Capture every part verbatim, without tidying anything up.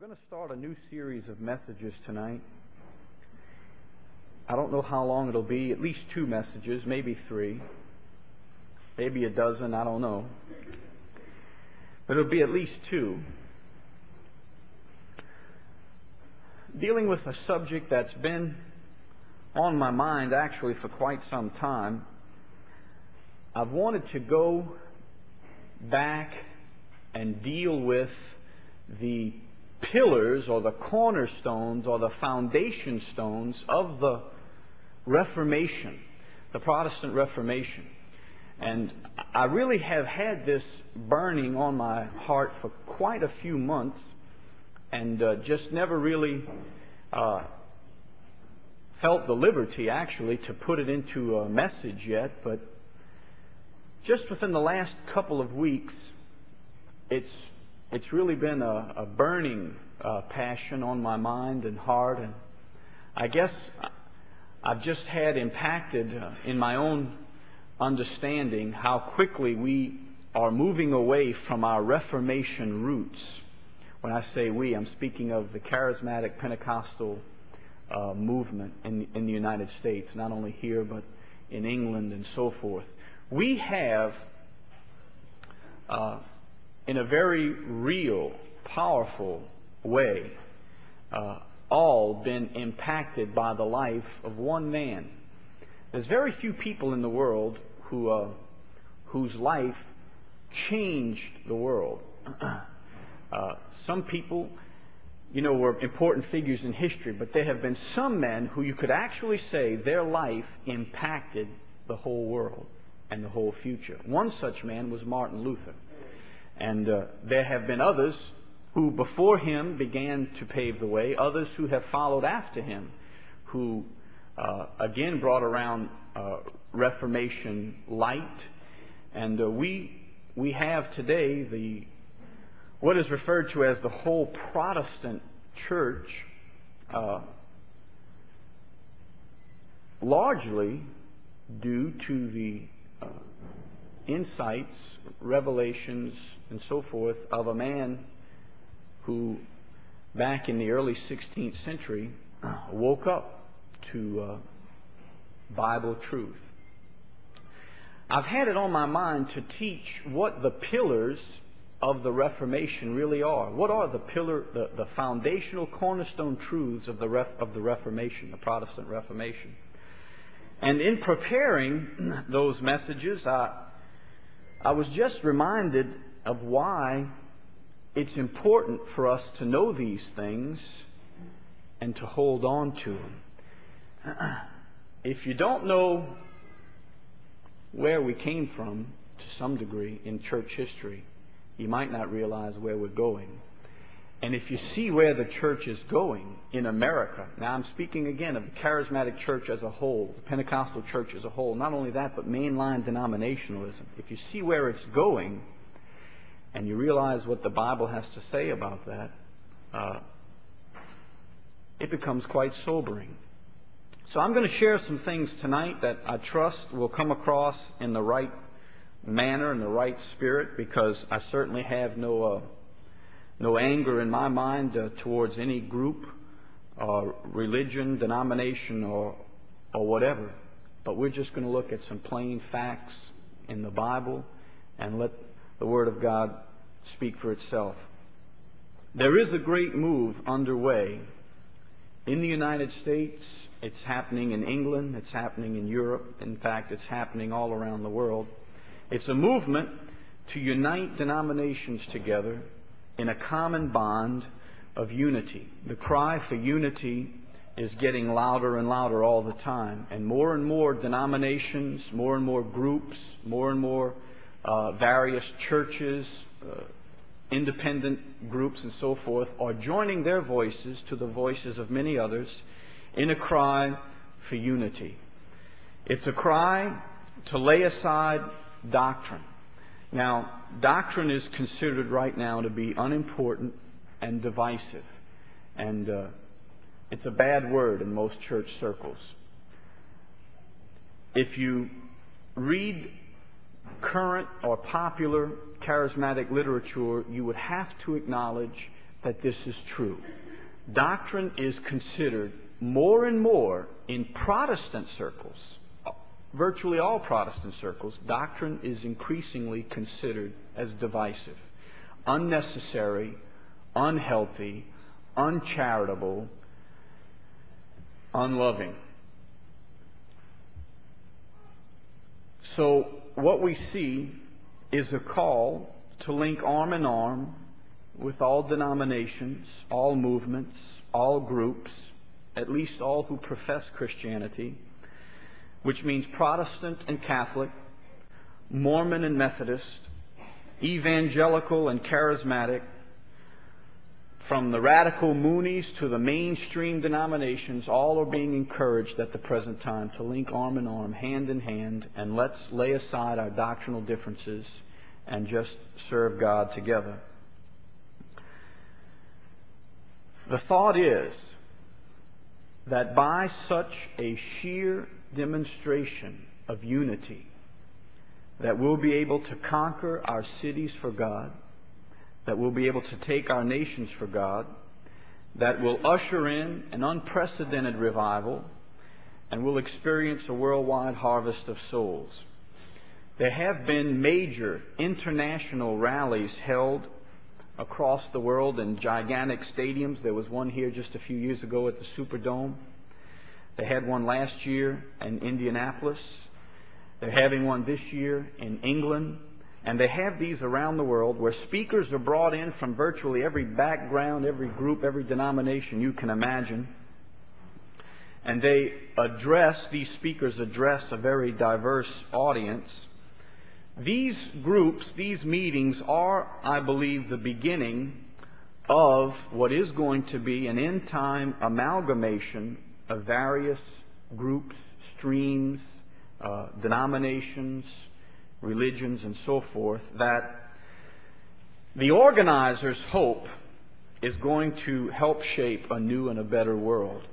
going to start a new series of messages tonight. I don't know how long it'll be, at least two messages, maybe three, maybe a dozen, I don't know. But it'll be at least two. Dealing with a subject that's been on my mind actually for quite some time. I've wanted to go back and deal with the pillars or the cornerstones or the foundation stones of the Reformation, the Protestant Reformation. And I really have had this burning on my heart for quite a few months and uh, just never really uh, felt the liberty actually to put it into a message yet. But just within the last couple of weeks, it's It's really been a, a burning uh, passion on my mind and heart, and I guess I've just had impacted uh, in my own understanding how quickly we are moving away from our Reformation roots. When I say we, I'm speaking of the charismatic Pentecostal uh, movement in, in the United States, not only here but in England and so forth. We have uh, in a very real, powerful way, uh, all been impacted by the life of one man. There's very few people in the world who, uh, whose life changed the world. uh, some people, you know, were important figures in history, but there have been some men who you could actually say their life impacted the whole world and the whole future. One such man was Martin Luther. And uh, there have been others who before him began to pave the way, others who have followed after him, who uh, again brought around uh, Reformation light. And uh, we we have today the what is referred to as the whole Protestant church, uh, largely due to the uh, insights, revelations, and so forth of a man who, back in the early sixteenth century, woke up to uh, Bible truth. I've had it on my mind to teach what the pillars of the Reformation really are. What are the pillar, the, the foundational cornerstone truths of the Ref, of the Reformation, the Protestant Reformation? And in preparing those messages, I I was just reminded of why it's important for us to know these things and to hold on to them. If you don't know where we came from to some degree in church history, you might not realize where we're going. And if you see where the church is going in America, now I'm speaking again of the charismatic church as a whole, the Pentecostal church as a whole, not only that, but mainline denominationalism. If you see where it's going and you realize what the Bible has to say about that, uh, it becomes quite sobering. So I'm going to share some things tonight that I trust will come across in the right manner, in the right spirit, because I certainly have no... Uh, No anger in my mind uh, towards any group, or religion, denomination, or or whatever. But we're just going to look at some plain facts in the Bible and let the Word of God speak for itself. There is a great move underway in the United States. It's happening in England. It's happening in Europe. In fact, it's happening all around the world. It's a movement to unite denominations together in a common bond of unity. The cry for unity is getting louder and louder all the time. And more and more denominations, more and more groups, more and more uh, various churches, uh, independent groups and so forth are joining their voices to the voices of many others in a cry for unity. It's a cry to lay aside doctrine. Now, doctrine is considered right now to be unimportant and divisive. And uh, it's a bad word in most church circles. If you read current or popular charismatic literature, you would have to acknowledge that this is true. Doctrine is considered more and more in Protestant circles, virtually all Protestant circles, doctrine is increasingly considered as divisive, unnecessary, unhealthy, uncharitable, unloving. So what we see is a call to link arm in arm with all denominations, all movements, all groups, at least all who profess Christianity, which means Protestant and Catholic, Mormon and Methodist, evangelical and charismatic, from the radical Moonies to the mainstream denominations, all are being encouraged at the present time to link arm in arm, hand in hand, and let's lay aside our doctrinal differences and just serve God together. The thought is that by such a sheer demonstration of unity, that we'll be able to conquer our cities for God, that we'll be able to take our nations for God, that will usher in an unprecedented revival, and we'll experience a worldwide harvest of souls. There have been major international rallies held across the world in gigantic stadiums. There was one here just a few years ago at the Superdome. They had one last year in Indianapolis. They're having one this year in England. And they have these around the world where speakers are brought in from virtually every background, every group, every denomination you can imagine. And they address, these speakers address a very diverse audience. These groups, these meetings are, I believe, the beginning of what is going to be an end-time amalgamation of various groups, streams, uh, denominations, religions, and so forth, that the organizers' hope is going to help shape a new and a better world.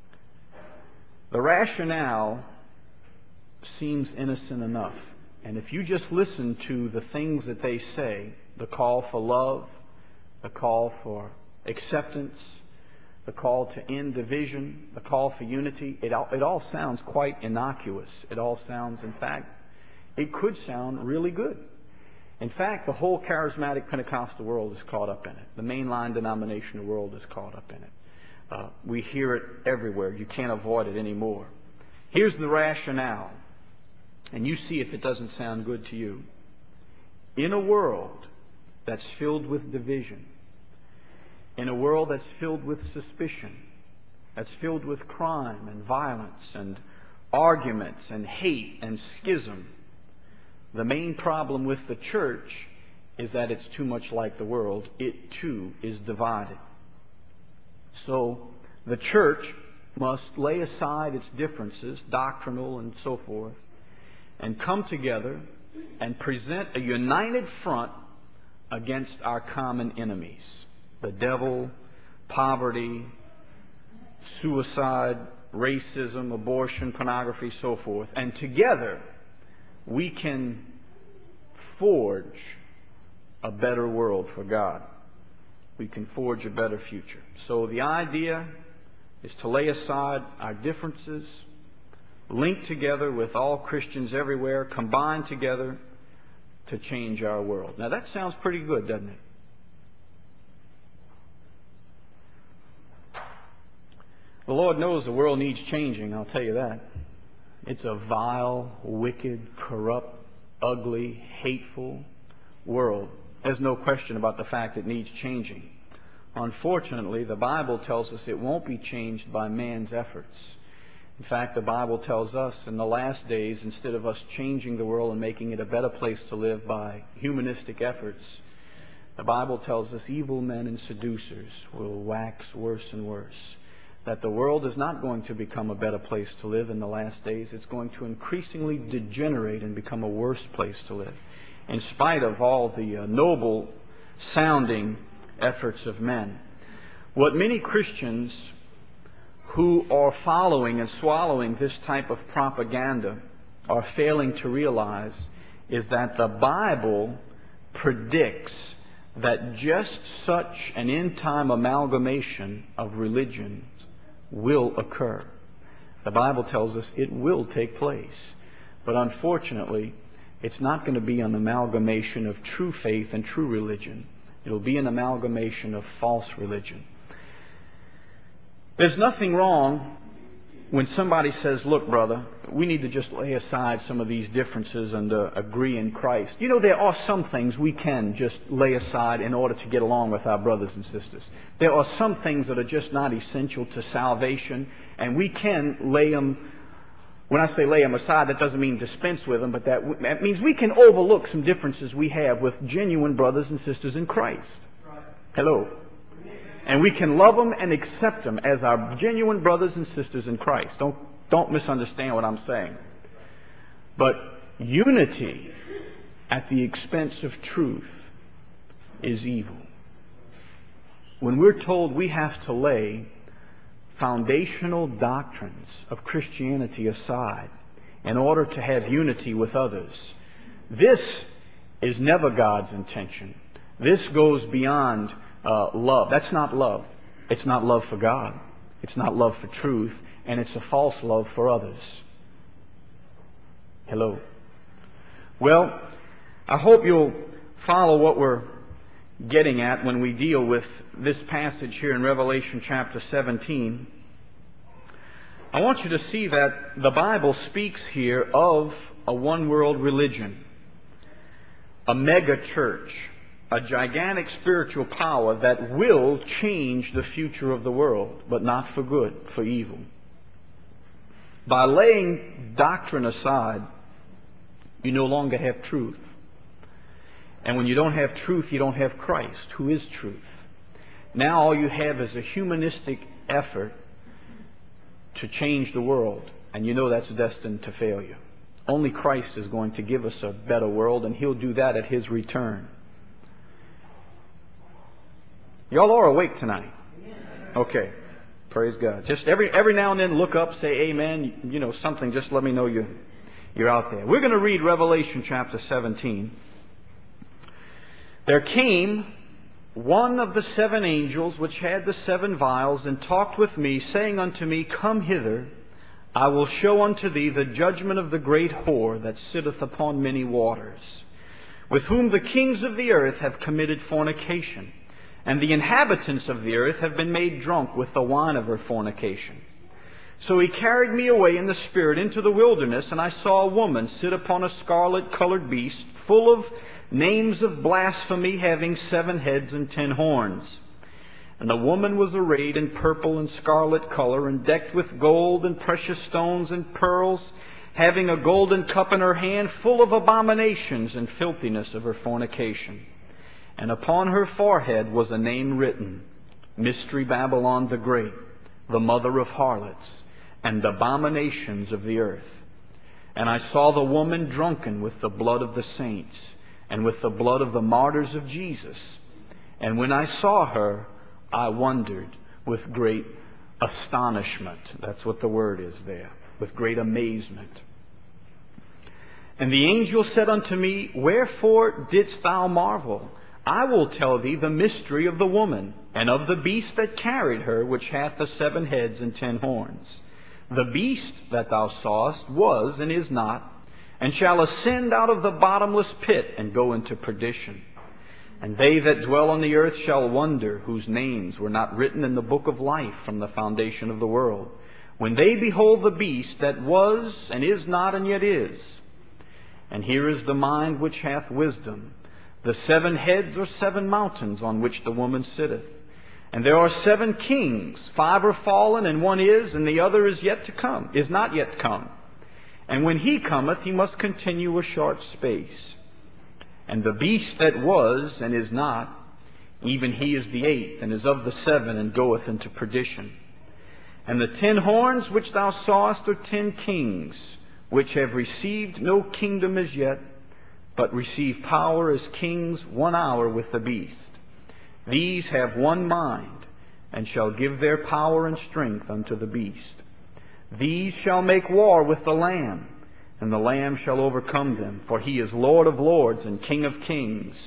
The rationale seems innocent enough. And if you just listen to the things that they say, the call for love, the call for acceptance, the call to end division, the call for unity, it all, it all sounds quite innocuous. It all sounds, in fact, it could sound really good. In fact, the whole charismatic Pentecostal world is caught up in it. The mainline denominational world is caught up in it. Uh, we hear it everywhere. You can't avoid it anymore. Here's the rationale, and you see if it doesn't sound good to you. In a world that's filled with division, in a world that's filled with suspicion, that's filled with crime and violence and arguments and hate and schism, the main problem with the church is that it's too much like the world. It too is divided. So the church must lay aside its differences, doctrinal and so forth, and come together and present a united front against our common enemies: the devil, poverty, suicide, racism, abortion, pornography, so forth. And together we can forge a better world for God. We can forge a better future. So the idea is to lay aside our differences, link together with all Christians everywhere, combine together to change our world. Now that sounds pretty good, doesn't it? The Lord knows the world needs changing, I'll tell you that. It's a vile, wicked, corrupt, ugly, hateful world. There's no question about the fact it needs changing. Unfortunately, the Bible tells us it won't be changed by man's efforts. In fact, the Bible tells us in the last days, instead of us changing the world and making it a better place to live by humanistic efforts, the Bible tells us evil men and seducers will wax worse and worse. That the world is not going to become a better place to live in the last days. It's going to increasingly degenerate and become a worse place to live, in spite of all the uh, noble sounding efforts of men. What many Christians who are following and swallowing this type of propaganda are failing to realize is that the Bible predicts that just such an end-time amalgamation of religions will occur. The Bible tells us it will take place. But unfortunately, it's not going to be an amalgamation of true faith and true religion. It'll be an amalgamation of false religion. There's nothing wrong when somebody says, look, brother, we need to just lay aside some of these differences and uh, agree in Christ. You know, there are some things we can just lay aside in order to get along with our brothers and sisters. There are some things that are just not essential to salvation, and we can lay them. When I say lay them aside, that doesn't mean dispense with them, but that, that means we can overlook some differences we have with genuine brothers and sisters in Christ. Hello. And we can love them and accept them as our genuine brothers and sisters in Christ. Don't, don't misunderstand what I'm saying. But unity at the expense of truth is evil. When we're told we have to lay foundational doctrines of Christianity aside in order to have unity with others, this is never God's intention. This goes beyond uh, love. That's not love. It's not love for God. It's not love for truth. And it's a false love for others. Hello. Well, I hope you'll follow what we're getting at when we deal with this passage here in Revelation chapter seventeen. I want you to see that the Bible speaks here of a one-world religion, a mega church, a gigantic spiritual power that will change the future of the world, but not for good, for evil. By laying doctrine aside, you no longer have truth. And when you don't have truth, you don't have Christ, who is truth. Now all you have is a humanistic effort to change the world, and you know that's destined to failure. Only Christ is going to give us a better world, and He'll do that at His return. Y'all are awake tonight? Okay. Praise God. Just every every now and then look up, say amen, you know, something, just let me know you, you're out there. We're going to read Revelation chapter seventeen. There came one of the seven angels which had the seven vials, and talked with me, saying unto me, Come hither, I will show unto thee the judgment of the great whore that sitteth upon many waters, with whom the kings of the earth have committed fornication, and the inhabitants of the earth have been made drunk with the wine of her fornication. So he carried me away in the Spirit into the wilderness, and I saw a woman sit upon a scarlet-colored beast, full of names of blasphemy, having seven heads and ten horns. And the woman was arrayed in purple and scarlet color, and decked with gold and precious stones and pearls, having a golden cup in her hand, full of abominations and filthiness of her fornication. And upon her forehead was a name written, Mystery Babylon the Great, the mother of harlots, and abominations of the earth. And I saw the woman drunken with the blood of the saints, and with the blood of the martyrs of Jesus. And when I saw her, I wondered with great astonishment. That's what the word is there. With great amazement. And the angel said unto me, Wherefore didst thou marvel? I will tell thee the mystery of the woman, and of the beast that carried her, which hath the seven heads and ten horns. The beast that thou sawest was and is not, and shall ascend out of the bottomless pit, and go into perdition. And they that dwell on the earth shall wonder, whose names were not written in the book of life from the foundation of the world, when they behold the beast that was and is not and yet is. And here is the mind which hath wisdom. The seven heads are seven mountains on which the woman sitteth. And there are seven kings, five are fallen, and one is, and the other is yet to come, is not yet come. And when he cometh, he must continue a short space. And the beast that was and is not, even he is the eighth, and is of the seven, and goeth into perdition. And the ten horns which thou sawest are ten kings, which have received no kingdom as yet, but receive power as kings one hour with the beast. These have one mind, and shall give their power and strength unto the beast. These shall make war with the Lamb, and the Lamb shall overcome them, for he is Lord of lords and King of kings,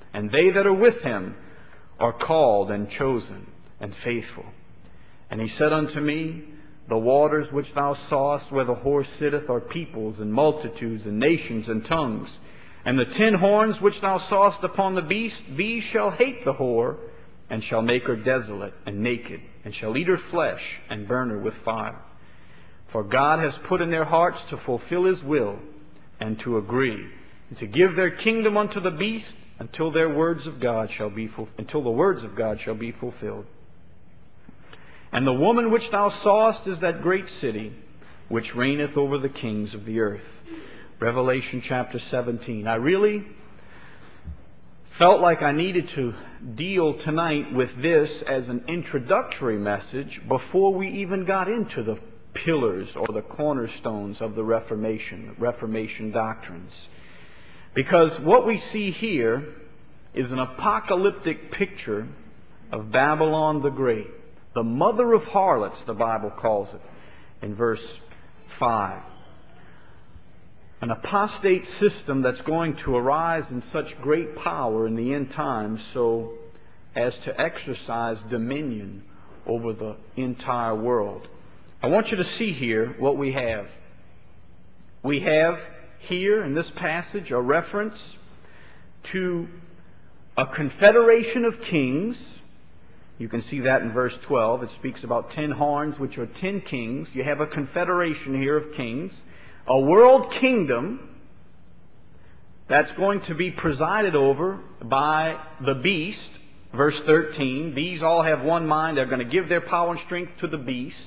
and they that are with him are called and chosen and faithful. And he said unto me, the waters which thou sawest where the horse sitteth are peoples and multitudes and nations and tongues. And the ten horns which thou sawest upon the beast, these shall hate the whore, and shall make her desolate and naked, and shall eat her flesh and burn her with fire. For God has put in their hearts to fulfill his will, and to agree, and to give their kingdom unto the beast, until their words of God shall be ful- until the words of God shall be fulfilled. And the woman which thou sawest is that great city, which reigneth over the kings of the earth. Revelation chapter seventeen. I really felt like I needed to deal tonight with this as an introductory message before we even got into the pillars or the cornerstones of the Reformation, Reformation doctrines. Because what we see here is an apocalyptic picture of Babylon the Great, the mother of harlots, the Bible calls it in verse five. An apostate system that's going to arise in such great power in the end times so as to exercise dominion over the entire world. I want you to see here what we have. We have here in this passage a reference to a confederation of kings. You can see that in verse twelve. It speaks about ten horns, which are ten kings. You have a confederation here of kings. A world kingdom that's going to be presided over by the beast. Verse thirteen, these all have one mind. They're going to give their power and strength to the beast,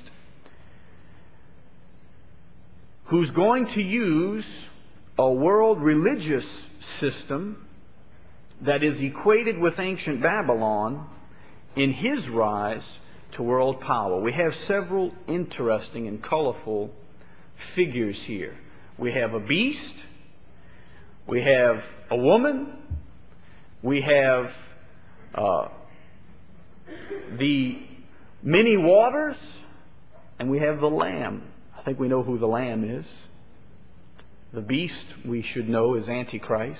who's going to use a world religious system that is equated with ancient Babylon in his rise to world power. We have several interesting and colorful figures here. We have a beast, we have a woman, we have uh, the many waters, and we have the Lamb. I think we know who the Lamb is. The beast, we should know, is Antichrist.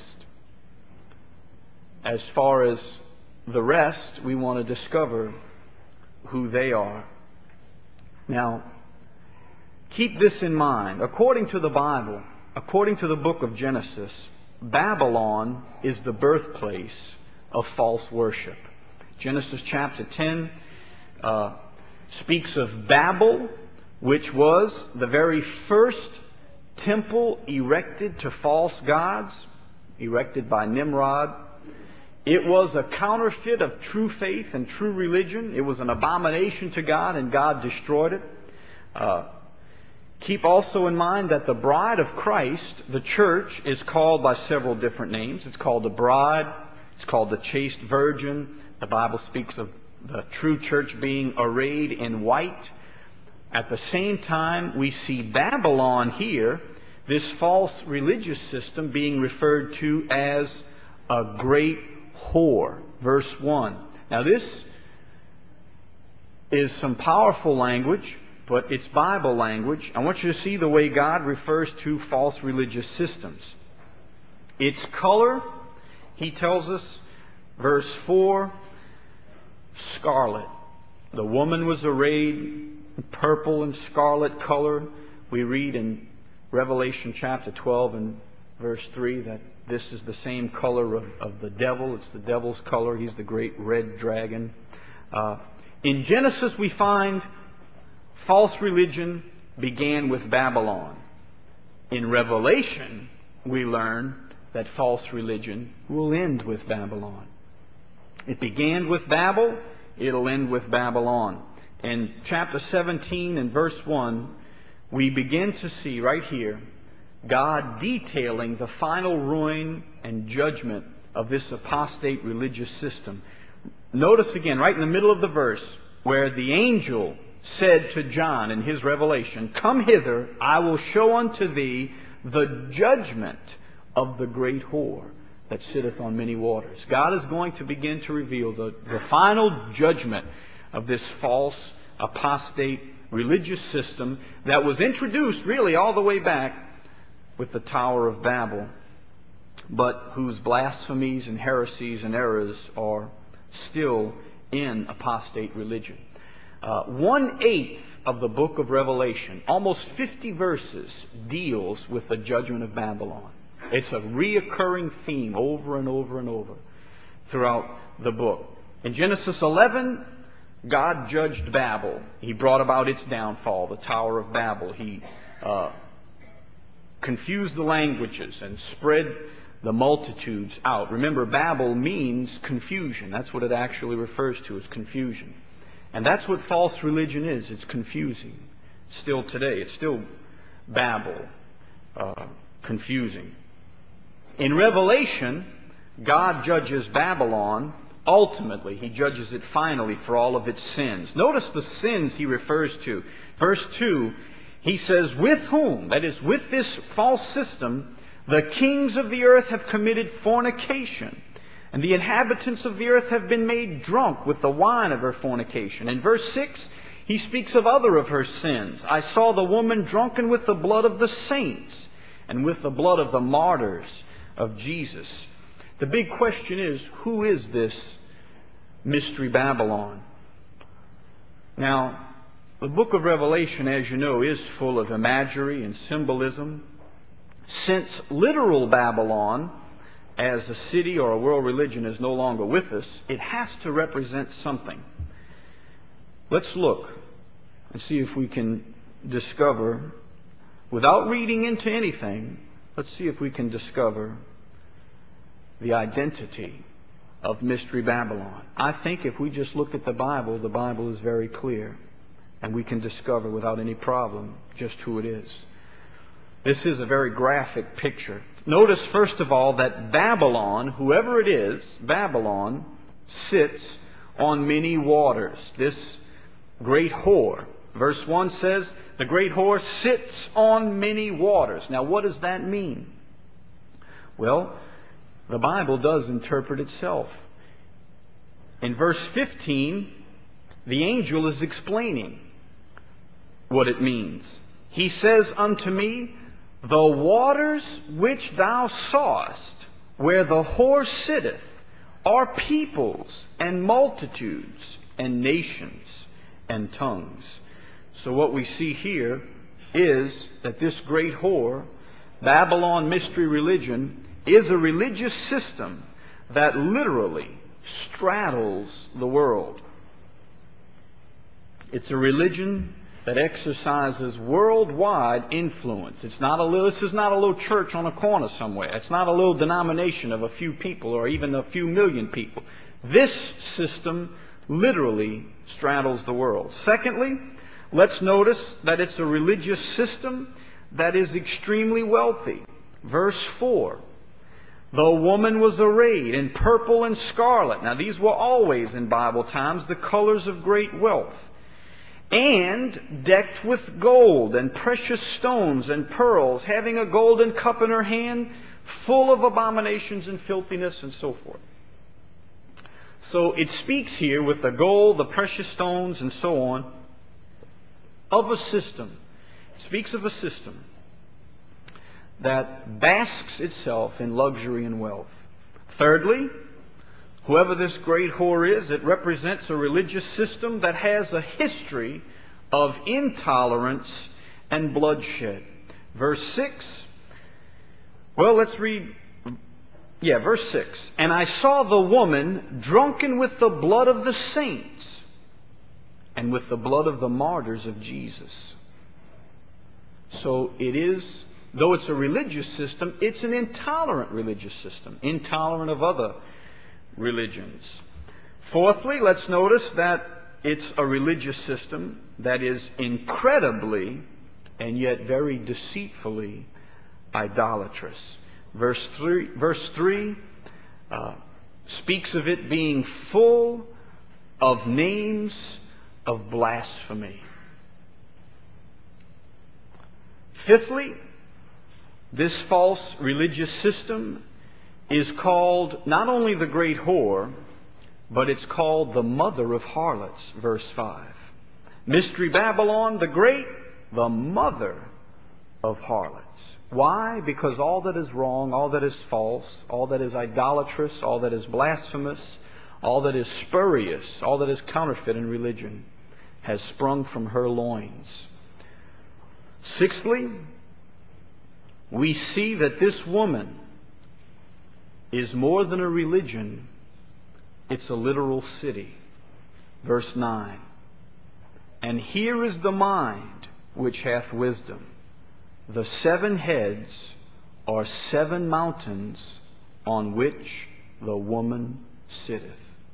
As far as the rest, we want to discover who they are. Now, keep this in mind. According to the Bible, according to the book of Genesis, Babylon is the birthplace of false worship. Genesis chapter ten uh, speaks of Babel, which was the very first temple erected to false gods, erected by Nimrod. It was a counterfeit of true faith and true religion. It was an abomination to God, and God destroyed it. Uh, keep also in mind that the bride of Christ, the church, is called by several different names. It's called the bride. It's called the chaste virgin. The Bible speaks of the true church being arrayed in white. At the same time, we see Babylon here, this false religious system, being referred to as a great whore. Verse one. Now this is some powerful language, but it's Bible language. I want you to see the way God refers to false religious systems. Its color, he tells us, verse four, scarlet. The woman was arrayed in purple and scarlet color. We read in Revelation chapter twelve and verse three that this is the same color of, of the devil. It's the devil's color. He's the great red dragon. Uh, in Genesis, we find false religion began with Babylon. In Revelation, we learn that false religion will end with Babylon. It began with Babel. It'll end with Babylon. In chapter seventeen and verse one, we begin to see right here God detailing the final ruin and judgment of this apostate religious system. Notice again, right in the middle of the verse, where the angel said to John in his revelation, "Come hither, I will show unto thee the judgment of the great whore that sitteth on many waters." God is going to begin to reveal the, the final judgment of this false apostate religious system that was introduced really all the way back with the Tower of Babel. but whose blasphemies and heresies and errors are still in apostate religion. Uh, one-eighth of the book of Revelation, almost fifty verses, deals with the judgment of Babylon. It's a reoccurring theme over and over and over throughout the book. In Genesis eleven, God judged Babel. He brought about its downfall, the Tower of Babel. He uh, confused the languages and spread the multitudes out. Remember, Babel means confusion. That's what it actually refers to, as confusion. And that's what false religion is. It's confusing. Still today. It's still Babel. Uh, confusing. In Revelation, God judges Babylon ultimately. He judges it finally for all of its sins. Notice the sins he refers to. Verse two, he says, with whom, that is, with this false system, the kings of the earth have committed fornication, and the inhabitants of the earth have been made drunk with the wine of her fornication. In verse six, he speaks of other of her sins. I saw the woman drunken with the blood of the saints and with the blood of the martyrs of Jesus. The big question is, who is this Mystery Babylon? Now, the book of Revelation, as you know, is full of imagery and symbolism. Since literal Babylon, as a city or a world religion, is no longer with us, it has to represent something. Let's look and see if we can discover, without reading into anything, let's see if we can discover the identity of Mystery Babylon. I think if we just look at the Bible, the Bible is very clear, and we can discover without any problem just who it is. This is a very graphic picture. Notice, first of all, that Babylon, whoever it is, Babylon, sits on many waters. This great whore. Verse one says, the great whore sits on many waters. Now, what does that mean? Well, the Bible does interpret itself. In verse fifteen, the angel is explaining what it means. He says unto me, the waters which thou sawest, where the whore sitteth, are peoples and multitudes and nations and tongues. So what we see here is that this great whore, Babylon mystery religion, is a religious system that literally straddles the world. It's a religion that exercises worldwide influence. It's not a little, this is not a little church on a corner somewhere. It's not a little denomination of a few people or even a few million people. This system literally straddles the world. Secondly, let's notice that it's a religious system that is extremely wealthy. Verse four, the woman was arrayed in purple and scarlet. Now these were always in Bible times the colors of great wealth. And decked with gold and precious stones and pearls, having a golden cup in her hand, full of abominations and filthiness and so forth. So it speaks here with the gold, the precious stones, and so on, of a system. It speaks of a system that basks itself in luxury and wealth. Thirdly, whoever this great whore is, it represents a religious system that has a history of intolerance and bloodshed. Verse six, well, let's read, yeah, verse six. And I saw the woman drunken with the blood of the saints and with the blood of the martyrs of Jesus. So it is, though it's a religious system, it's an intolerant religious system, intolerant of other religions. Fourthly, let's notice that it's a religious system that is incredibly and yet very deceitfully idolatrous. Verse three, verse three uh, speaks of it being full of names of blasphemy. Fifthly, this false religious system is called not only the great whore, but it's called the mother of harlots, verse five. Mystery Babylon the Great, the mother of harlots. Why? Because all that is wrong, all that is false, all that is idolatrous, all that is blasphemous, all that is spurious, all that is counterfeit in religion has sprung from her loins. Sixthly, we see that this woman is more than a religion, it's a literal city. Verse nine. And here is the mind which hath wisdom. The seven heads are seven mountains on which the woman sitteth.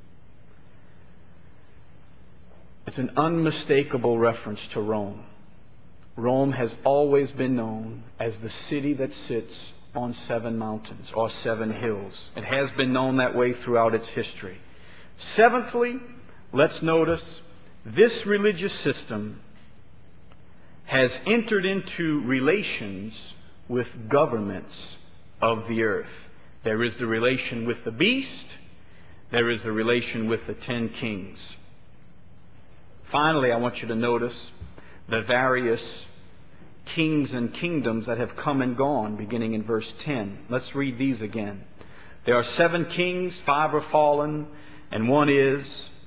It's an unmistakable reference to Rome. Rome has always been known as the city that sits on seven mountains or seven hills. It has been known that way throughout its history. Seventhly, let's notice this religious system has entered into relations with governments of the earth. There is the relation with the beast. There is the relation with the ten kings. Finally, I want you to notice the various kings and kingdoms that have come and gone, beginning in verse ten. Let's read these again. There are seven kings, five are fallen, and one is,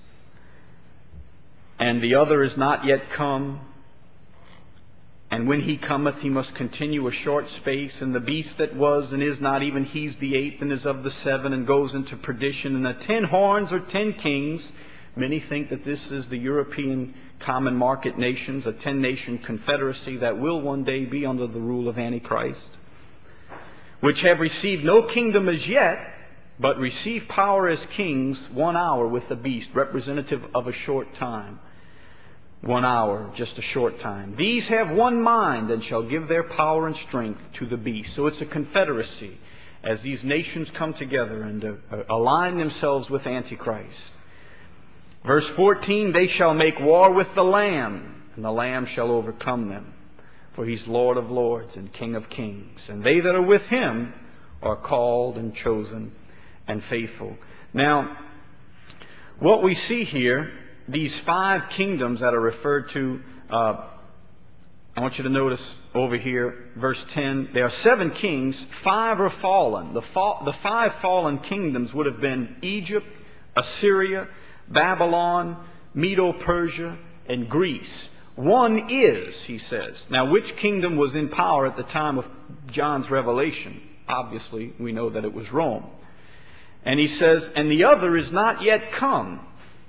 and the other is not yet come. And when he cometh, he must continue a short space. And the beast that was and is not, even he's the eighth, and is of the seven, and goes into perdition. And the ten horns are ten kings. Many think that this is the European common market nations, a ten-nation confederacy that will one day be under the rule of Antichrist, which have received no kingdom as yet, but receive power as kings one hour with the beast, representative of a short time. One hour, just a short time. These have one mind and shall give their power and strength to the beast. So it's a confederacy as these nations come together and uh, align themselves with Antichrist. Verse fourteen, they shall make war with the Lamb, and the Lamb shall overcome them. For he's Lord of lords and King of kings. And they that are with him are called and chosen and faithful. Now, what we see here, these five kingdoms that are referred to, uh, I want you to notice over here, verse ten, there are seven kings, five are fallen. The, fa- the five fallen kingdoms would have been Egypt, Assyria, Babylon, Medo-Persia, and Greece. One is, he says. Now, which kingdom was in power at the time of John's revelation? Obviously, we know that it was Rome. And he says, and the other is not yet come.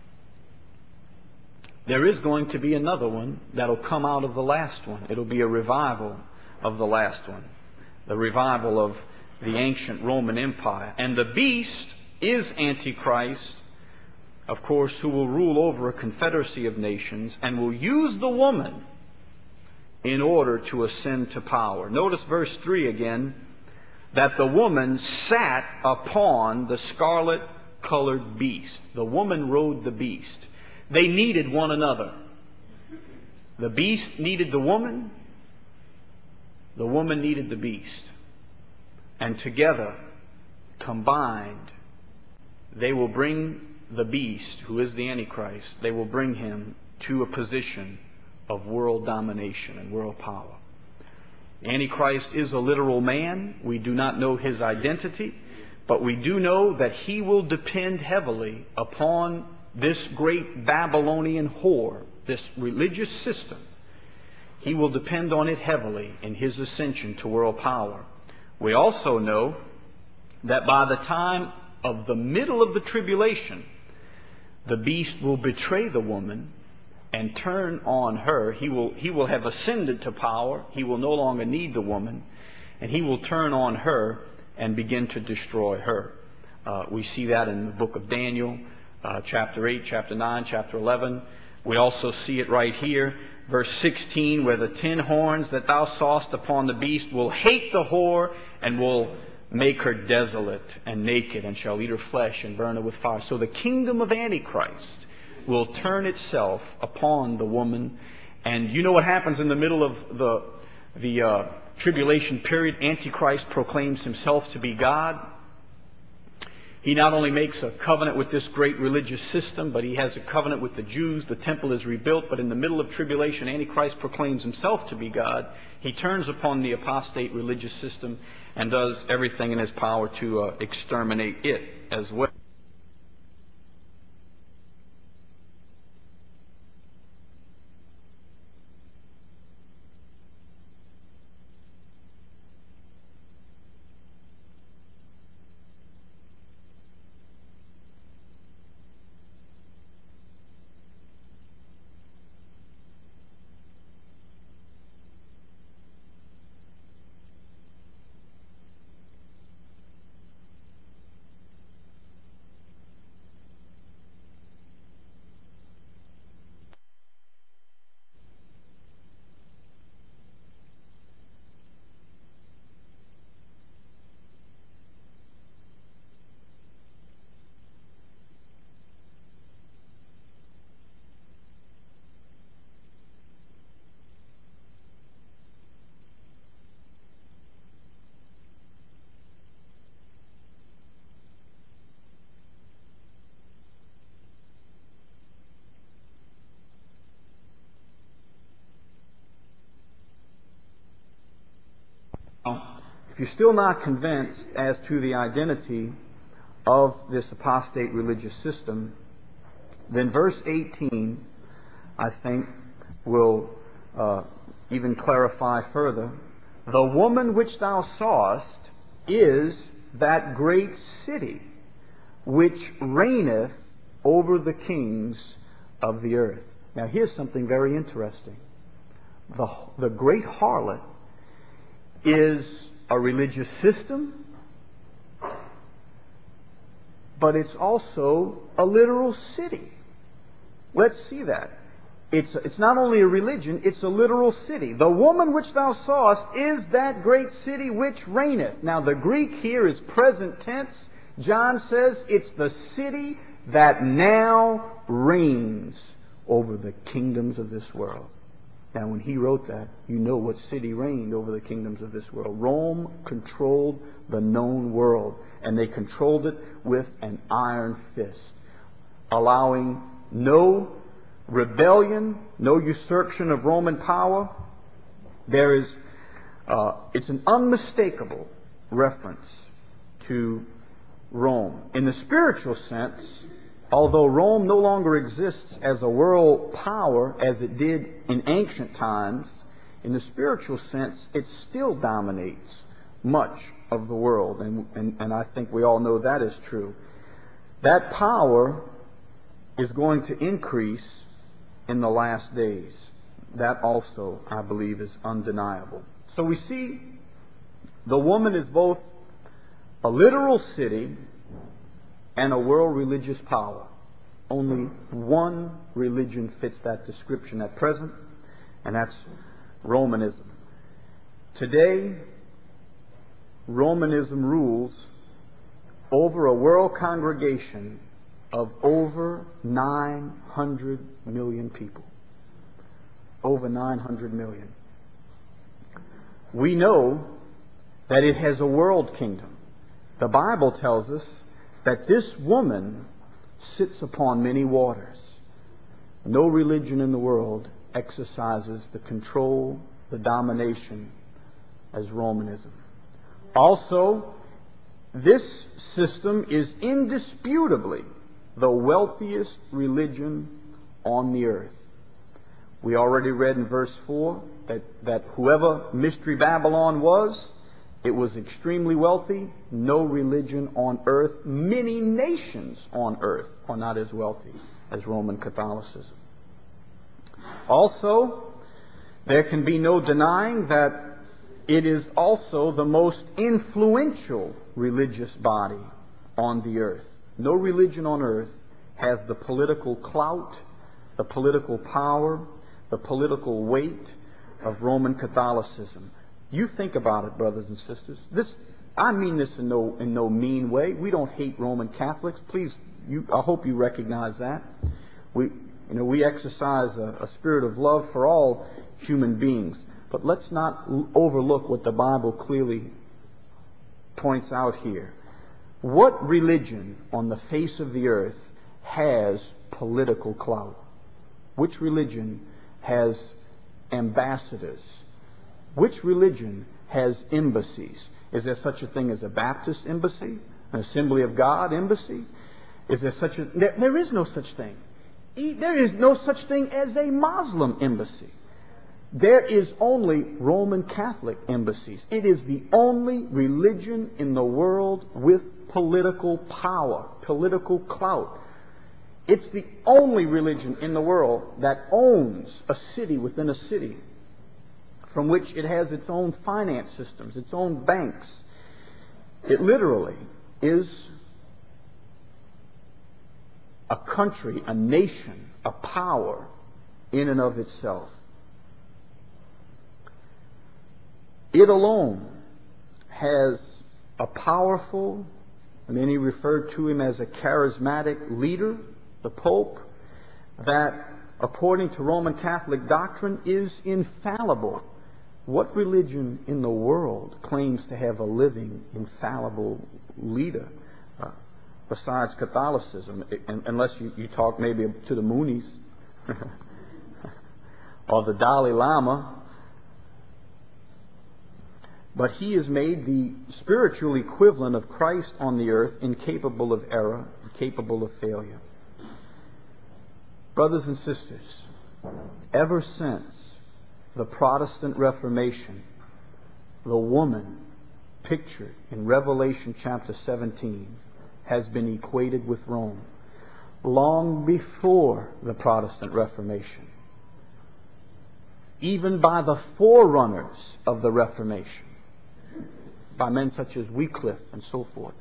There is going to be another one that'll come out of the last one. It'll be a revival of the last one. The revival of the ancient Roman Empire. And the beast is Antichrist, of course, who will rule over a confederacy of nations and will use the woman in order to ascend to power. Notice verse three again, that the woman sat upon the scarlet-colored beast. The woman rode the beast. They needed one another. The beast needed the woman. The woman needed the beast. And together, combined, they will bring the beast, who is the Antichrist, they will bring him to a position of world domination and world power. The Antichrist is a literal man. We do not know his identity, but we do know that he will depend heavily upon this great Babylonian whore, this religious system. He will depend on it heavily in his ascension to world power. We also know that by the time of the middle of the tribulation, the beast will betray the woman and turn on her. He will, he will have ascended to power. He will no longer need the woman. And he will turn on her and begin to destroy her. Uh, we see that in the book of Daniel, uh, chapter eight, chapter nine, chapter eleven. We also see it right here, verse sixteen, where the ten horns that thou sawest upon the beast will hate the whore and will make her desolate and naked, and shall eat her flesh and burn her with fire. So the kingdom of Antichrist will turn itself upon the woman. And you know what happens in the middle of the, the uh, tribulation period? Antichrist proclaims himself to be God. He not only makes a covenant with this great religious system, but he has a covenant with the Jews. The temple is rebuilt, but in the middle of tribulation, Antichrist proclaims himself to be God. He turns upon the apostate religious system and does everything in his power to uh, exterminate it as well. If you're still not convinced as to the identity of this apostate religious system, then verse eighteen, I think, will uh, even clarify further. The woman which thou sawest is that great city which reigneth over the kings of the earth. Now here's something very interesting. The, the great harlot is a religious system, but it's also a literal city. Let's see that. It's, it's not only a religion, it's a literal city. The woman which thou sawest is that great city which reigneth. Now the Greek here is present tense. John says it's the city that now reigns over the kingdoms of this world. Now, when he wrote that, you know what city reigned over the kingdoms of this world. Rome controlled the known world, and they controlled it with an iron fist, allowing no rebellion, no usurpation of Roman power. There is, uh, it's an unmistakable reference to Rome. In the spiritual sense, although Rome no longer exists as a world power as it did in ancient times, in the spiritual sense, it still dominates much of the world. And, and, and I think we all know that is true. That power is going to increase in the last days. That also, I believe, is undeniable. So we see the woman is both a literal city and a world religious power. Only one religion fits that description at present, and that's Romanism. Today, Romanism rules over a world congregation of over nine hundred million people. Over nine hundred million. We know that it has a world kingdom. The Bible tells us that this woman sits upon many waters. No religion in the world exercises the control, the domination as Romanism. Also, this system is indisputably the wealthiest religion on the earth. We already read in verse four that, that whoever Mystery Babylon was, it was extremely wealthy. No religion on earth, many nations on earth are not as wealthy as Roman Catholicism. Also, there can be no denying that it is also the most influential religious body on the earth. No religion on earth has the political clout, the political power, the political weight of Roman Catholicism. You think about it, brothers and sisters. This, I mean this in no in no mean way. We don't hate Roman Catholics. Please, you, I hope you recognize that. We, you know, we exercise a, a spirit of love for all human beings. But let's not overlook what the Bible clearly points out here. What religion on the face of the earth has political clout? Which religion has ambassadors? Which religion has embassies? Is there such a thing as a Baptist embassy? An Assembly of God embassy? Is there such a... There, there is no such thing. There is no such thing as a Muslim embassy. There is only Roman Catholic embassies. It is the only religion in the world with political power, political clout. It's the only religion in the world that owns a city within a city, from which it has its own finance systems, its own banks. It literally is a country, a nation, a power in and of itself. It alone has a powerful, many refer to him as a charismatic leader, the Pope, that, according to Roman Catholic doctrine, is infallible. What religion in the world claims to have a living, infallible leader uh, besides Catholicism? Unless you, you talk maybe to the Moonies or the Dalai Lama. But he is made the spiritual equivalent of Christ on the earth, incapable of error, incapable of failure. Brothers and sisters, ever since the Protestant Reformation, the woman pictured in Revelation chapter seventeen has been equated with Rome. Long before the Protestant Reformation, even by the forerunners of the Reformation, by men such as Wycliffe and so forth,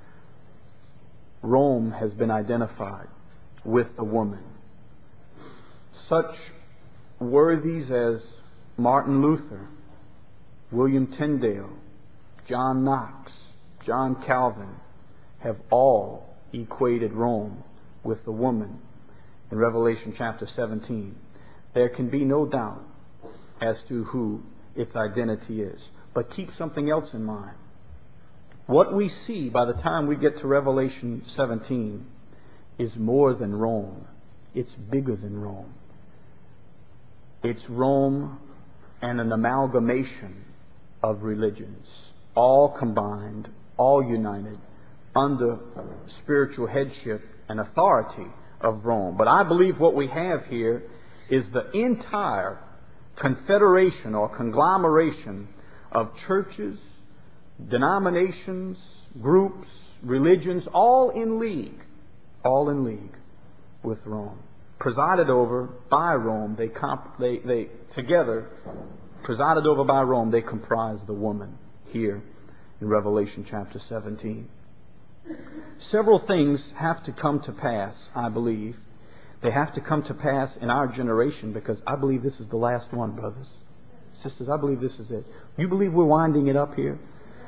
Rome has been identified with the woman. Such worthies as Martin Luther, William Tyndale, John Knox, John Calvin have all equated Rome with the woman in Revelation chapter seventeen. There can be no doubt as to who its identity is. But keep something else in mind. What we see by the time we get to Revelation seventeen is more than Rome. It's bigger than Rome. It's Rome and an amalgamation of religions, all combined, all united, under spiritual headship and authority of Rome. But I believe what we have here is the entire confederation or conglomeration of churches, denominations, groups, religions, all in league, all in league with Rome. Presided over by Rome, they, comp- they, they together, presided over by Rome, they comprise the woman here in Revelation chapter seventeen. Several things have to come to pass, I believe. They have to come to pass in our generation, because I believe this is the last one, brothers. Sisters, I believe this is it. You believe we're winding it up here?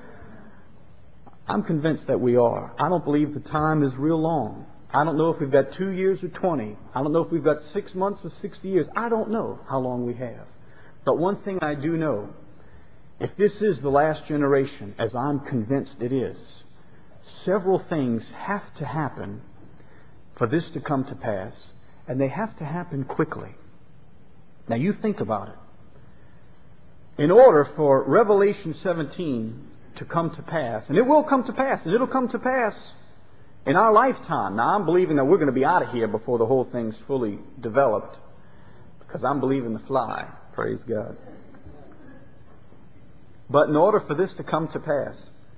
I'm convinced that we are. I don't believe the time is real long. I don't know if we've got two years or twenty. I don't know if we've got six months or sixty years. I don't know how long we have. But one thing I do know, if this is the last generation, as I'm convinced it is, several things have to happen for this to come to pass, and they have to happen quickly. Now you think about it. In order for Revelation seventeen to come to pass, and it will come to pass, and it'll come to pass in our lifetime. Now I'm believing that we're going to be out of here before the whole thing's fully developed, because I'm believing the fly. Praise God. But in order for this to come to pass,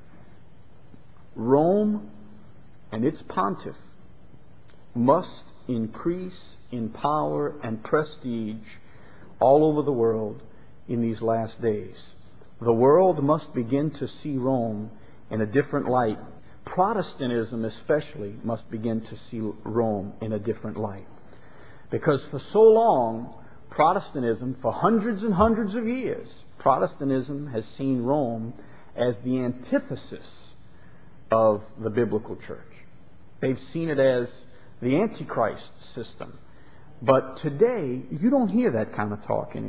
Rome and its pontiff must increase in power and prestige all over the world in these last days. The world must begin to see Rome in a different light. Protestantism especially must begin to see Rome in a different light. Because for so long, Protestantism, for hundreds and hundreds of years, Protestantism has seen Rome as the antithesis of the biblical church. They've seen it as the Antichrist system. But today, you don't hear that kind of talk anymore.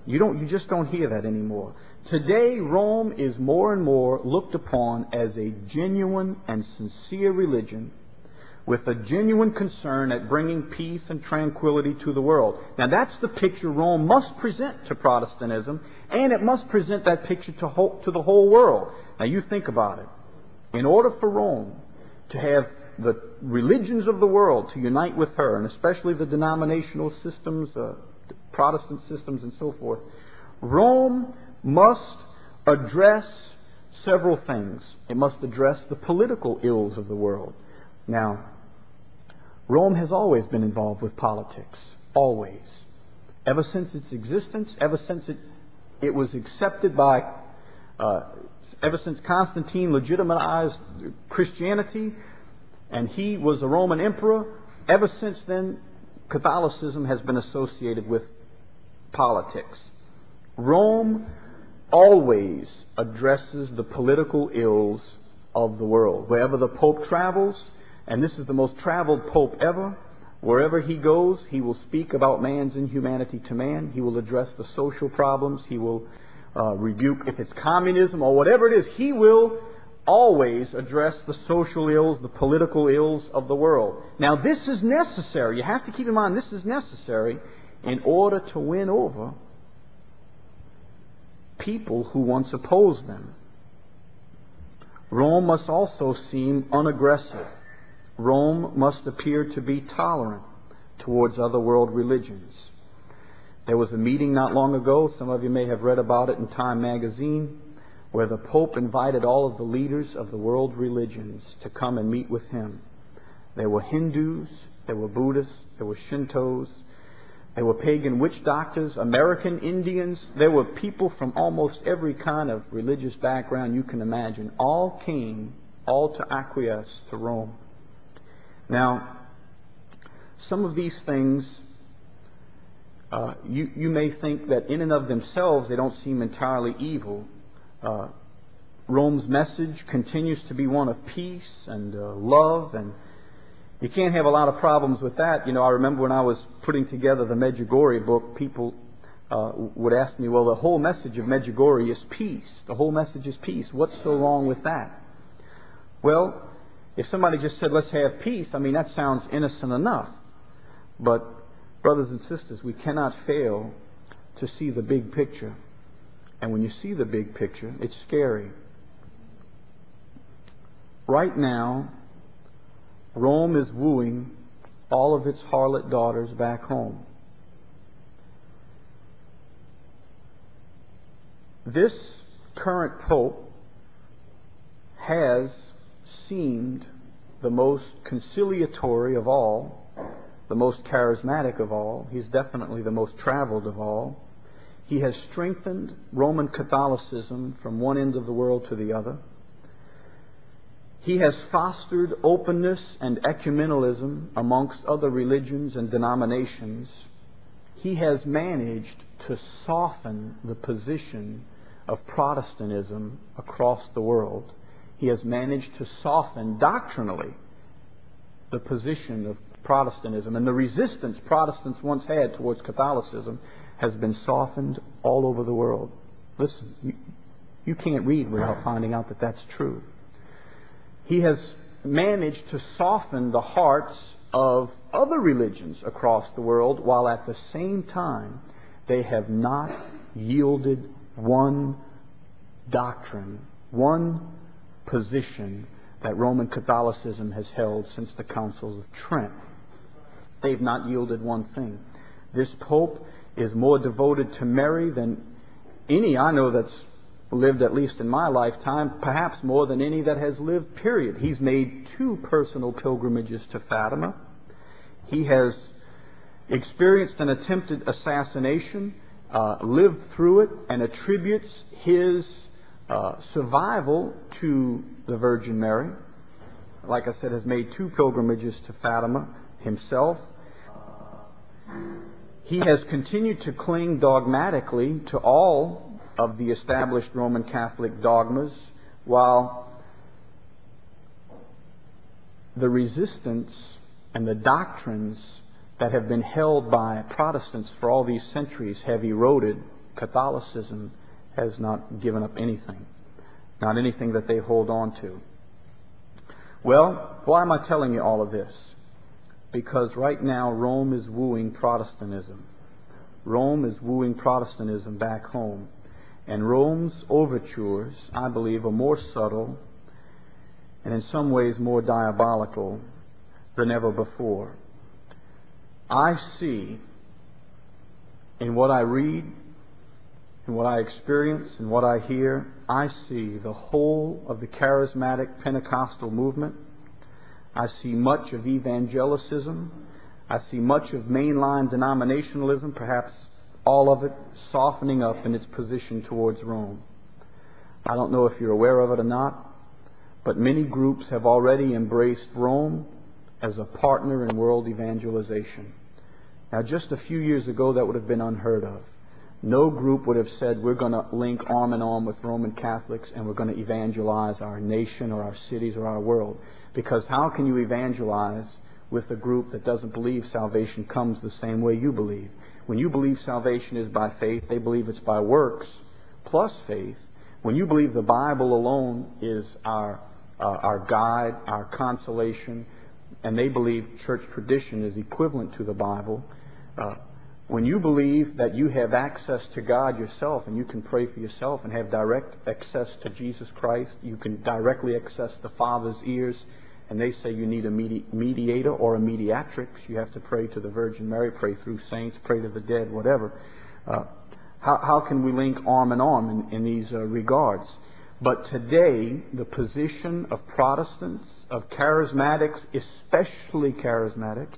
You don't, you just don't hear that anymore. Today, Rome is more and more looked upon as a genuine and sincere religion with a genuine concern at bringing peace and tranquility to the world. Now, that's the picture Rome must present to Protestantism, and it must present that picture to, whole, to the whole world. Now, you think about it. In order for Rome to have the religions of the world to unite with her, and especially the denominational systems, uh, Protestant systems and so forth, Rome must address several things. It must address the political ills of the world. Now, Rome has always been involved with politics. Always. Ever since its existence, ever since it, it was accepted by, uh, ever since Constantine legitimized Christianity, and he was a Roman emperor, ever since then, Catholicism has been associated with politics. Rome always addresses the political ills of the world. Wherever the Pope travels, and this is the most traveled Pope ever, wherever he goes, he will speak about man's inhumanity to man. He will address the social problems. He will uh, rebuke, if it's communism or whatever it is, he will always address the social ills, the political ills of the world. Now, this is necessary. You have to keep in mind this is necessary in order to win over people who once opposed them. Rome must also seem unaggressive. Rome must appear to be tolerant towards other world religions. There was a meeting not long ago, some of you may have read about it in Time magazine, where the Pope invited all of the leaders of the world religions to come and meet with him. There were Hindus, there were Buddhists, there were Shintos, there were pagan witch doctors, American Indians. There were people from almost every kind of religious background you can imagine. All came, all to acquiesce to Rome. Now, some of these things, uh, you, you may think that in and of themselves they don't seem entirely evil. Uh, Rome's message continues to be one of peace and uh, love, and you can't have a lot of problems with that. You know, I remember when I was putting together the Medjugorje book, people uh, would ask me, well, the whole message of Medjugorje is peace. The whole message is peace. What's so wrong with that? Well, if somebody just said, let's have peace, I mean, that sounds innocent enough. But, brothers and sisters, we cannot fail to see the big picture. And when you see the big picture, it's scary. Right now, Rome is wooing all of its harlot daughters back home. This current Pope has seemed the most conciliatory of all, the most charismatic of all. He's definitely the most traveled of all. He has strengthened Roman Catholicism from one end of the world to the other. He has fostered openness and ecumenism amongst other religions and denominations. He has managed to soften the position of Protestantism across the world. He has managed to soften doctrinally the position of Protestantism, and the resistance Protestants once had towards Catholicism has been softened all over the world. Listen, you, you can't read without finding out that that's true. He has managed to soften the hearts of other religions across the world, while at the same time they have not yielded one doctrine, one position that Roman Catholicism has held since the Councils of Trent. They've not yielded one thing. This Pope is more devoted to Mary than any I know that's lived, at least in my lifetime, perhaps more than any that has lived, period. He's made two personal pilgrimages to Fatima. He has experienced an attempted assassination, uh, lived through it, and attributes his uh, survival to the Virgin Mary. Like I said, has made two pilgrimages to Fatima himself. He has continued to cling dogmatically to all of the established Roman Catholic dogmas, while the resistance and the doctrines that have been held by Protestants for all these centuries have eroded Catholicism has not given up anything, not anything that they hold on to. Well, why am I telling you all of this? Because right now Rome is wooing Protestantism. Rome is wooing Protestantism back home. And Rome's overtures, I believe, are more subtle and in some ways more diabolical than ever before. I see in what I read, in what I experience, in what I hear, I see the whole of the charismatic Pentecostal movement. I see much of evangelicism. I see much of mainline denominationalism, perhaps all of it softening up in its position towards Rome. I don't know if you're aware of it or not, but many groups have already embraced Rome as a partner in world evangelization. Now, just a few years ago, that would have been unheard of. No group would have said, we're going to link arm in arm with Roman Catholics and we're going to evangelize our nation or our cities or our world. Because how can you evangelize with a group that doesn't believe salvation comes the same way you believe? When you believe salvation is by faith, they believe it's by works plus faith. When you believe the Bible alone is our, uh, our guide, our consolation, and they believe church tradition is equivalent to the Bible, uh, when you believe that you have access to God yourself and you can pray for yourself and have direct access to Jesus Christ, you can directly access the Father's ears, and they say you need a medi- mediator or a mediatrix, you have to pray to the Virgin Mary, pray through saints, pray to the dead, whatever. Uh, how, how can we link arm in arm in, in these uh, regards? But today, the position of Protestants, of charismatics, especially charismatics,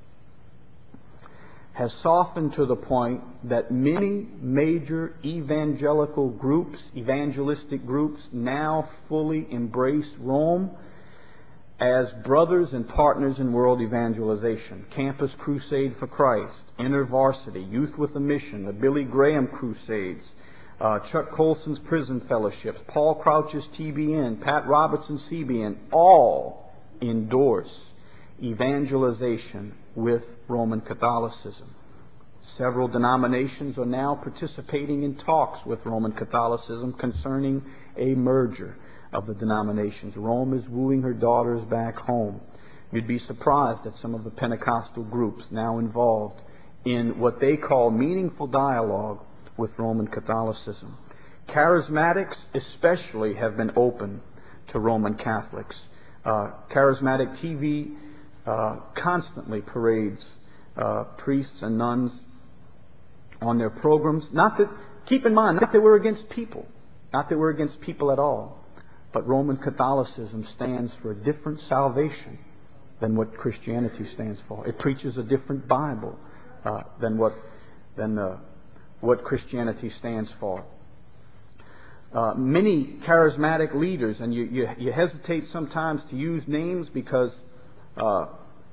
has softened to the point that many major evangelical groups, evangelistic groups, now fully embrace Rome as brothers and partners in world evangelization. Campus Crusade for Christ, InterVarsity, Youth with a Mission, the Billy Graham Crusades, uh, Chuck Colson's Prison Fellowships, Paul Crouch's T B N, Pat Robertson's C B N, all endorse evangelization with Roman Catholicism. Several denominations are now participating in talks with Roman Catholicism concerning a merger of the denominations. Rome is wooing her daughters back home. You'd be surprised at some of the Pentecostal groups now involved in what they call meaningful dialogue with Roman Catholicism. Charismatics especially have been open to Roman Catholics. Uh, charismatic T V uh, constantly parades uh, priests and nuns on their programs. Not that, keep in mind, not that we're against people, not that we're against people at all, but Roman Catholicism stands for a different salvation than what Christianity stands for. It preaches a different Bible uh, than what than uh, what Christianity stands for. Uh, many charismatic leaders, and you, you, you hesitate sometimes to use names because uh,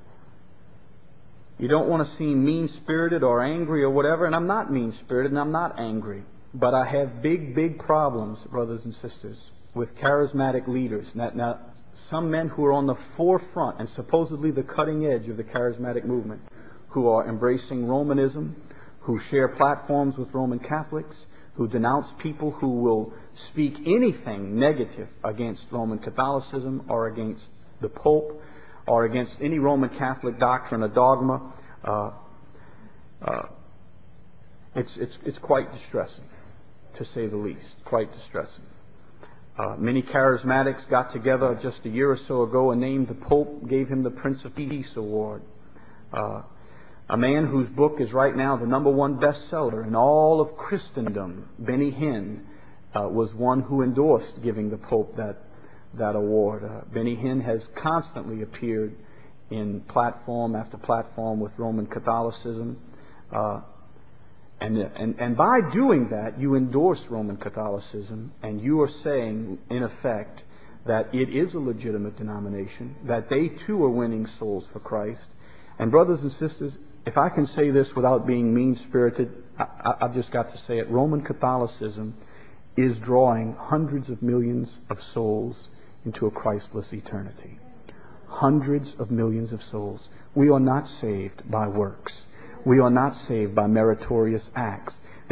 you don't want to seem mean-spirited or angry or whatever, and I'm not mean-spirited and I'm not angry, but I have big, big problems, brothers and sisters, with charismatic leaders. Now, now, some men who are on the forefront and supposedly the cutting edge of the charismatic movement, who are embracing Romanism, who share platforms with Roman Catholics, who denounce people who will speak anything negative against Roman Catholicism or against the Pope or against any Roman Catholic doctrine or dogma. Uh, uh, it's, it's, it's quite distressing, to say the least, quite distressing. Uh, many charismatics got together just a year or so ago and named the Pope, gave him the Prince of Peace Award. Uh, a man whose book is right now the number one bestseller in all of Christendom, Benny Hinn, uh, was one who endorsed giving the Pope that, that award. Uh, Benny Hinn has constantly appeared in platform after platform with Roman Catholicism. Uh, And, and, and by doing that, you endorse Roman Catholicism, and you are saying, in effect, that it is a legitimate denomination, that they too are winning souls for Christ. And brothers and sisters, if I can say this without being mean-spirited, I, I, I've just got to say it. Roman Catholicism is drawing hundreds of millions of souls into a Christless eternity. Hundreds of millions of souls. We are not saved by works. We are not saved by meritorious acts.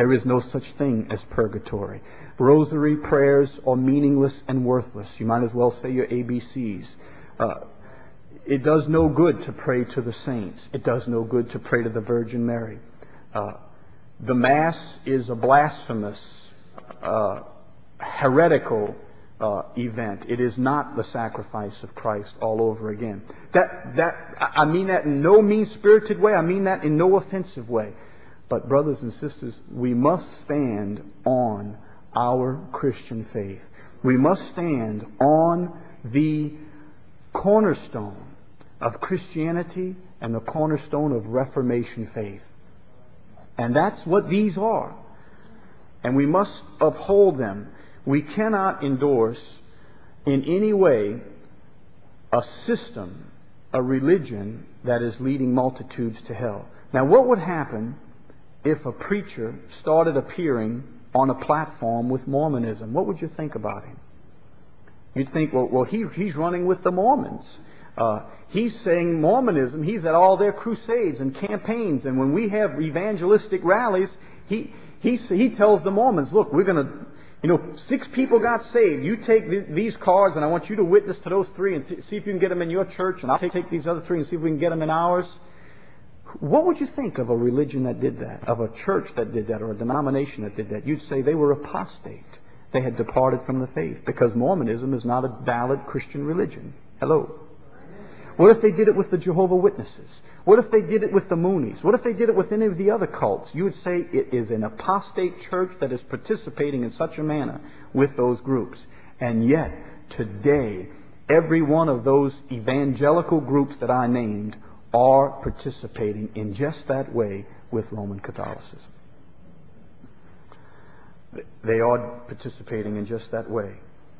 There is no such thing as purgatory. Rosary prayers are meaningless and worthless. You might as well say your A B Cs. Uh, it does no good to pray to the saints. It does no good to pray to the Virgin Mary. Uh, the Mass is a blasphemous, uh, heretical uh, event. It is not the sacrifice of Christ all over again. That that I mean that in no mean-spirited way. I mean that in no offensive way. But brothers and sisters, we must stand on our Christian faith. We must stand on the cornerstone of Christianity and the cornerstone of Reformation faith. And that's what these are. And we must uphold them. We cannot endorse in any way a system, a religion that is leading multitudes to hell. Now, what would happen if a preacher started appearing on a platform with Mormonism? What would you think about him? You'd think, well, well he, he's running with the Mormons. Uh, he's saying Mormonism, he's at all their crusades and campaigns, and when we have evangelistic rallies, he he, he tells the Mormons, look, we're going to, you know, six people got saved. You take th- these cards, and I want you to witness to those three and t- see if you can get them in your church, and I'll take, take these other three and see if we can get them in ours. What would you think of a religion that did that, of a church that did that, or a denomination that did that? You'd say they were apostate. They had departed from the faith, because Mormonism is not a valid Christian religion. Hello. What if they did it with the Jehovah's Witnesses? What if they did it with the Moonies? What if they did it with any of the other cults? You would say it is an apostate church that is participating in such a manner with those groups. And yet, today, every one of those evangelical groups that I named are participating in just that way with Roman Catholicism. They are participating in just that way.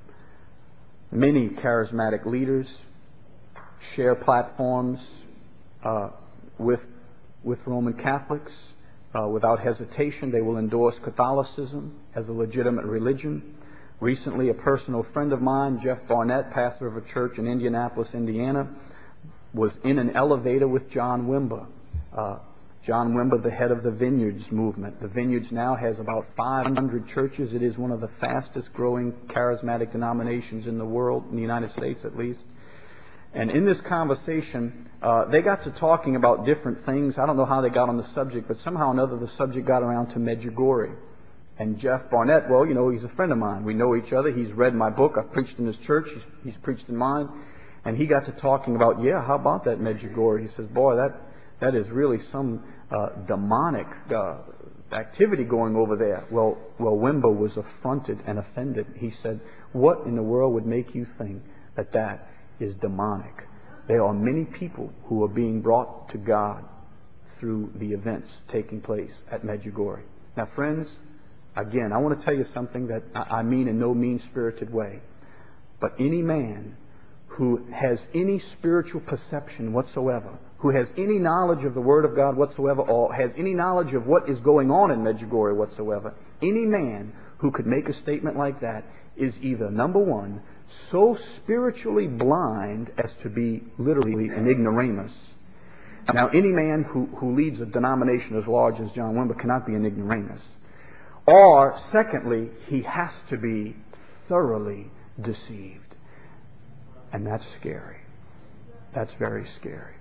Many charismatic leaders share platforms uh, with with Roman Catholics. Uh, without hesitation, they will endorse Catholicism as a legitimate religion. Recently, a personal friend of mine, Jeff Barnett, pastor of a church in Indianapolis, Indiana, was in an elevator with John Wimber. Uh, John Wimber, the head of the Vineyards movement. The Vineyards now has about five hundred churches. It is one of the fastest growing charismatic denominations in the world, in the United States at least. And in this conversation, uh, they got to talking about different things. I don't know how they got on the subject, but somehow or another the subject got around to Medjugorje. And Jeff Barnett, well, you know, he's a friend of mine. We know each other. He's read my book. I've preached in his church. He's, he's preached in mine. And he got to talking about, yeah, how about that Medjugorje? He says, boy, that that is really some uh, demonic uh, activity going over there. Well, well, Wimber was affronted and offended. He said, what in the world would make you think that that is demonic? There are many people who are being brought to God through the events taking place at Medjugorje. Now, friends, again, I want to tell you something that I mean in no mean-spirited way. But any man who has any spiritual perception whatsoever, who has any knowledge of the Word of God whatsoever, or has any knowledge of what is going on in Medjugorje whatsoever, any man who could make a statement like that is either, number one, so spiritually blind as to be literally an ignoramus. Now, any man who, who leads a denomination as large as John Wimber cannot be an ignoramus. Or, secondly, he has to be thoroughly deceived. And that's scary. That's very scary.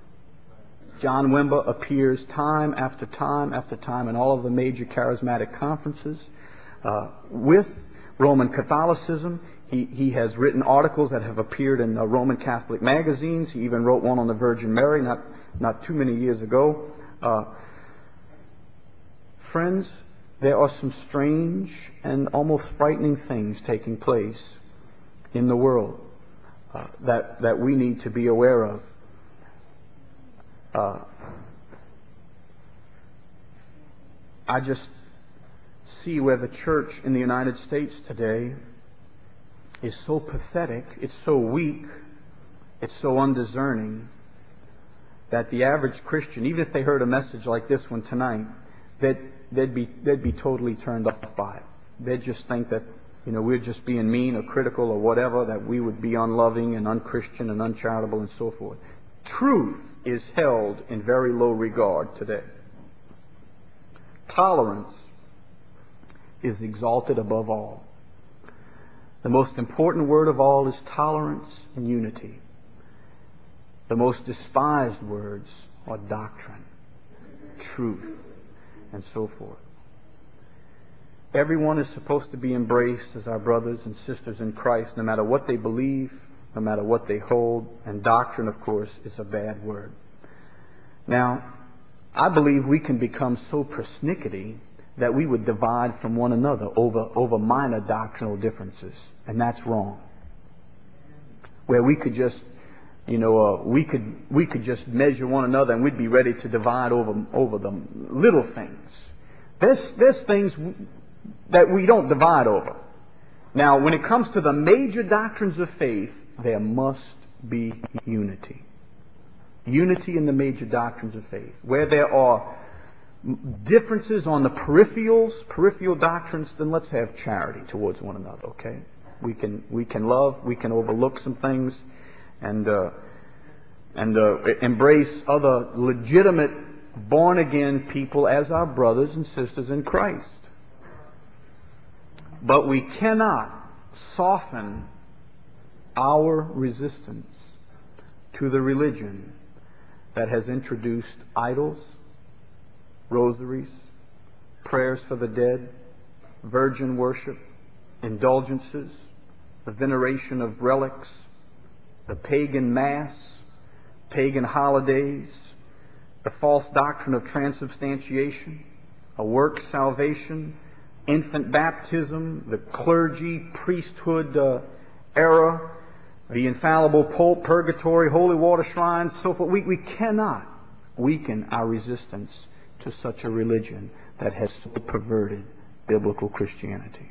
John Wimber appears time after time after time in all of the major charismatic conferences uh, with Roman Catholicism. He, he has written articles that have appeared in uh, Roman Catholic magazines. He even wrote one on the Virgin Mary not, not too many years ago. Uh, friends, there are some strange and almost frightening things taking place in the world uh, that, that we need to be aware of. Uh, I just see where the church in the United States today is so pathetic, it's so weak, it's so undiscerning, that the average Christian, even if they heard a message like this one tonight, they'd, they'd be they'd be totally turned off by it. They'd just think that, you know, we're just being mean or critical or whatever, that we would be unloving and unchristian and uncharitable and so forth. Truth is held in very low regard today. Tolerance is exalted above all. The most important word of all is tolerance and unity. The most despised words are doctrine, truth, and so forth. Everyone is supposed to be embraced as our brothers and sisters in Christ, no matter what they believe, no matter what they hold, and doctrine, of course, is a bad word. Now, I believe we can become so persnickety that we would divide from one another over, over minor doctrinal differences, and that's wrong. Where we could just, you know, uh, we could we could just measure one another, and we'd be ready to divide over over the little things. There's there's things that we don't divide over. Now, when it comes to the major doctrines of faith, there must be unity. Unity in the major doctrines of faith. Where there are differences on the peripherals, peripheral doctrines, then let's have charity towards one another, okay? We can we can love, we can overlook some things, and uh, and uh, embrace other legitimate born-again people as our brothers and sisters in Christ. But we cannot soften our resistance to the religion that has introduced idols, rosaries, prayers for the dead, virgin worship, indulgences, the veneration of relics, the pagan mass, pagan holidays, the false doctrine of transubstantiation, a work salvation, infant baptism, the clergy, priesthood uh, era, the infallible pope, purgatory, holy water shrines, so forth. We, we cannot weaken our resistance to such a religion that has so perverted biblical Christianity.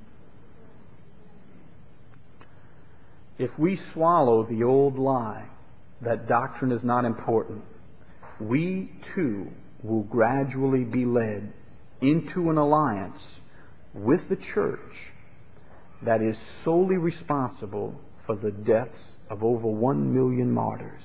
If we swallow the old lie that doctrine is not important, we too will gradually be led into an alliance with the church that is solely responsible for the deaths of over one million martyrs.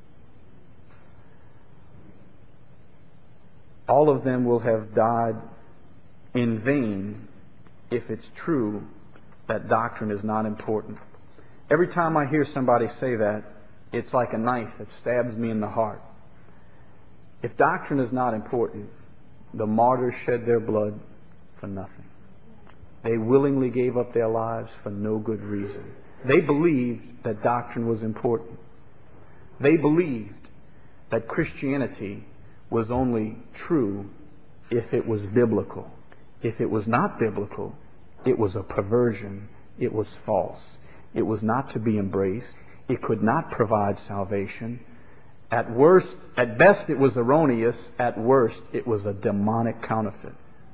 All of them will have died in vain if it's true that doctrine is not important. Every time I hear somebody say that, it's like a knife that stabs me in the heart. If doctrine is not important, the martyrs shed their blood for nothing. They willingly gave up their lives for no good reason. They believed that doctrine was important. They believed that Christianity was only true if it was biblical. If it was not biblical, it was a perversion. It was false. It was not to be embraced. It could not provide salvation. At worst, at best, it was erroneous. At worst, it was a demonic counterfeit.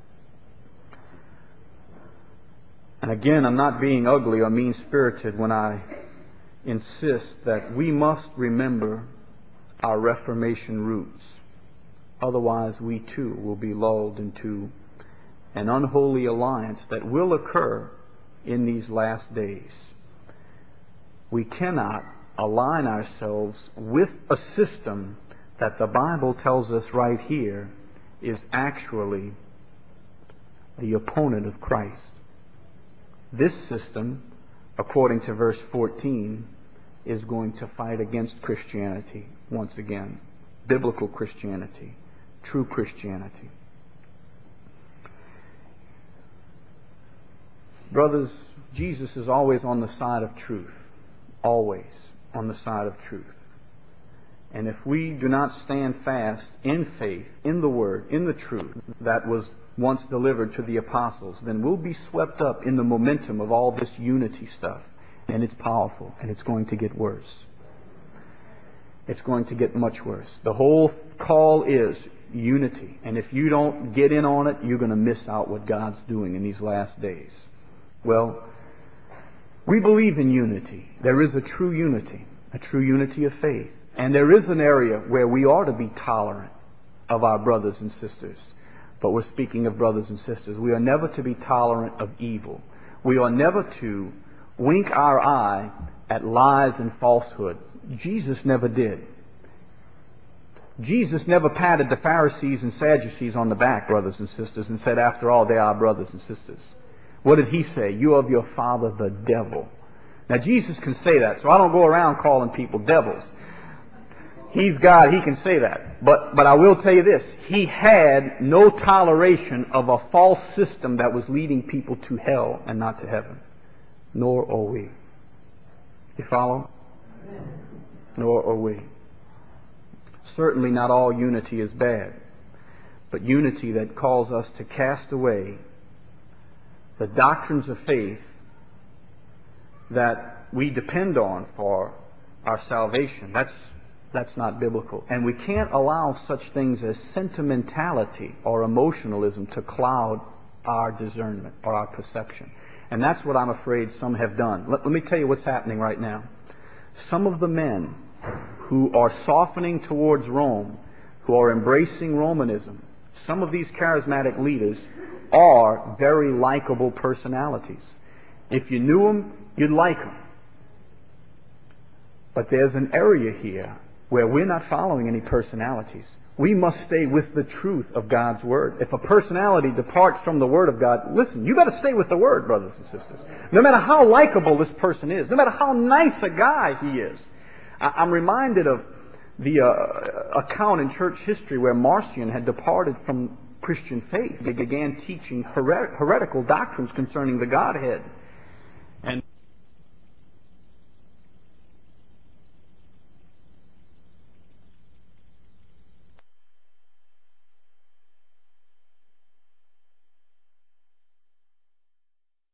And again, I'm not being ugly or mean-spirited when I insist that we must remember our Reformation roots. Otherwise, we too will be lulled into an unholy alliance that will occur in these last days. We cannot align ourselves with a system that the Bible tells us right here is actually the opponent of Christ. This system, according to verse fourteen, is going to fight against Christianity once again. Biblical Christianity, true Christianity. Brothers, Jesus is always on the side of truth. Always on the side of truth. And if we do not stand fast in faith, in the Word, in the truth that was once delivered to the apostles, then we'll be swept up in the momentum of all this unity stuff. And it's powerful, and it's going to get worse. It's going to get much worse. The whole call is unity. And if you don't get in on it, you're going to miss out what God's doing in these last days. Well, we believe in unity. There is a true unity, a true unity of faith. And there is an area where we ought to be tolerant of our brothers and sisters. But we're speaking of brothers and sisters. We are never to be tolerant of evil. We are never to wink our eye at lies and falsehood. Jesus never did. Jesus never patted the Pharisees and Sadducees on the back, brothers and sisters, and said, after all, they are brothers and sisters. What did he say? You are of your father, the devil. Now, Jesus can say that, so I don't go around calling people devils. He's God, he can say that. But, but I will tell you this. He had no toleration of a false system that was leading people to hell and not to heaven. Nor are we. You follow? Nor are we. Certainly not all unity is bad, but unity that calls us to cast away the doctrines of faith that we depend on for our salvation. That's, that's not biblical. And we can't allow such things as sentimentality or emotionalism to cloud our discernment or our perception. And that's what I'm afraid some have done. Let, let me tell you what's happening right now. Some of the men who are softening towards Rome, who are embracing Romanism, some of these charismatic leaders are very likable personalities. If you knew them, you'd like them. But there's an area here where we're not following any personalities. We must stay with the truth of God's Word. If a personality departs from the Word of God, listen, you got to stay with the Word, brothers and sisters. No matter how likable this person is, no matter how nice a guy he is. I'm reminded of the uh, account in church history where Marcion had departed from Christian faith. He began teaching her- heretical doctrines concerning the Godhead. And